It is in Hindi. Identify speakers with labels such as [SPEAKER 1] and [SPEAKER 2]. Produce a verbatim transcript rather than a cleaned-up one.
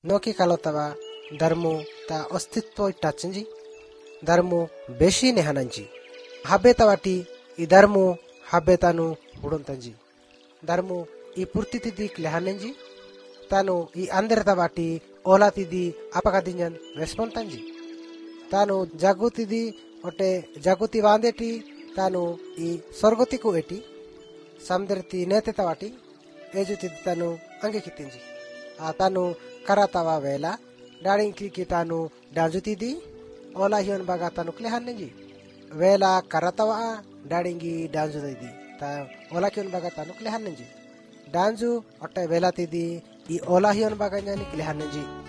[SPEAKER 1] नोकी कालोतवा धर्मो ता अस्तित्व इट्टाचंजी धर्मो बेशी नेहानंजी हबे तवाटी ई धर्मो हबे तानु हुडंतंजी धर्मो ई पुर्तिति दी क्लेहानंजी तानु ई अंदर तवाटी ओलाति दी अपकादिंजन रेस्पोंतंजी तानु जागुति दी ओटे जागुति वांदेटी तानु ई स्वर्गति को एटी समदरती नेते तवाटी एजुति तानु अंगे कितिंजी आ तानु करातावा वेला डाळिंग की तानु डाजुति दी ओला हियन बागा तानु क्लेहानंजी वेला करातावा डाळिंगी डांजुति दी ता ओला कियन बागा तानु क्लेहानंजी डांजू ओटे वेला ती दी ई ओला हियन बागा न्यानी क्लेहानंजी